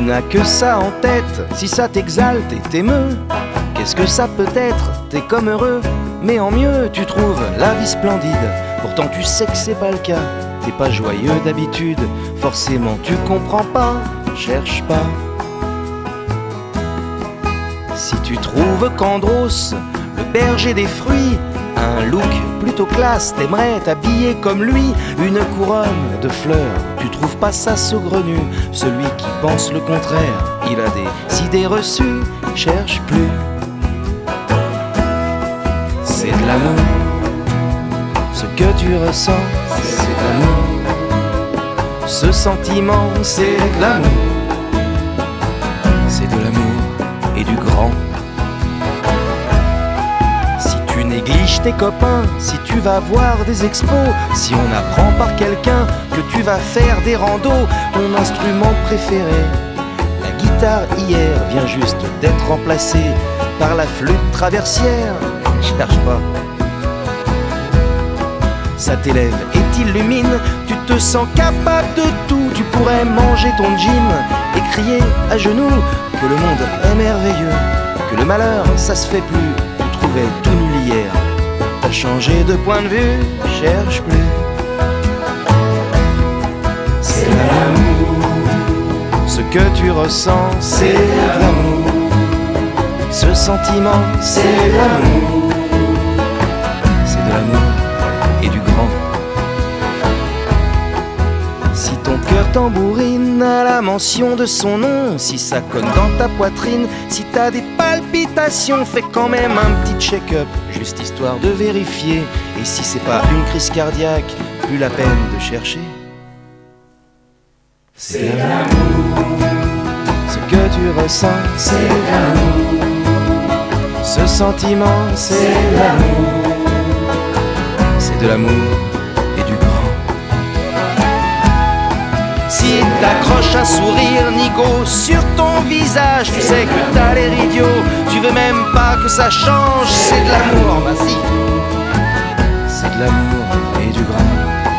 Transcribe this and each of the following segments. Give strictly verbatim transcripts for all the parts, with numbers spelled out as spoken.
n'as que ça en tête, si ça t'exalte et t'émeut, qu'est-ce que ça peut être? T'es comme heureux, mais en mieux tu trouves la vie splendide. Pourtant tu sais que c'est pas le cas, t'es pas joyeux d'habitude, forcément tu comprends pas, cherche pas. Si tu trouves qu'Andros, le berger des fruits, a un look plutôt classe, t'aimerais t'habiller comme lui, une couronne de fleurs, tu trouves pas ça saugrenu? Celui qui pense le contraire, il a des idées reçues, cherche plus. C'est de l'amour, ce que tu ressens, c'est de l'amour. Ce sentiment, c'est de l'amour. C'est de l'amour et du grand. Si tu négliges tes copains, si tu vas voir des expos, si on apprend par quelqu'un que tu vas faire des randos, ton instrument préféré, la guitare hier, vient juste d'être remplacée par la flûte traversière, cherche pas. Ça t'élève et t'illumine, tu te sens capable de tout. Tu pourrais manger ton gym et crier à genoux que le monde est merveilleux, que le malheur ça se fait plus. Tu trouvais tout nul hier, t'as changé de point de vue, cherche plus. C'est de l'amour, ce que tu ressens, c'est de l'amour. Ce sentiment, c'est de l'amour. C'est de l'amour et du grand. Si ton cœur tambourine à la mention de son nom, si ça cogne dans ta poitrine, si t'as des palpitations, fais quand même un petit check-up, juste histoire de vérifier. Et si c'est pas une crise cardiaque, plus la peine de chercher. C'est de l'amour, ce que tu ressens, c'est de l'amour. Ce sentiment, c'est de l'amour. C'est de l'amour et du grand. Si t'accroches un sourire nigo sur ton visage, tu sais que t'as l'air idiot, tu veux même pas que ça change. C'est de l'amour, vas-y. C'est de l'amour et du grand.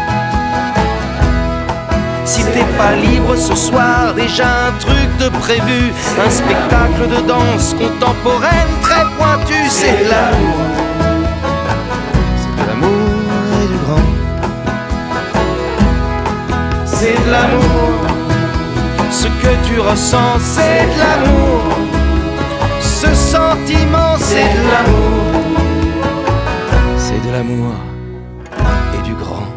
Si t'es pas libre ce soir, déjà un truc de prévu, un spectacle de danse contemporaine très pointu, c'est de l'amour. C'est de l'amour et du grand. C'est de l'amour, ce que tu ressens, c'est de l'amour. Ce sentiment, c'est de l'amour. C'est de l'amour et du grand.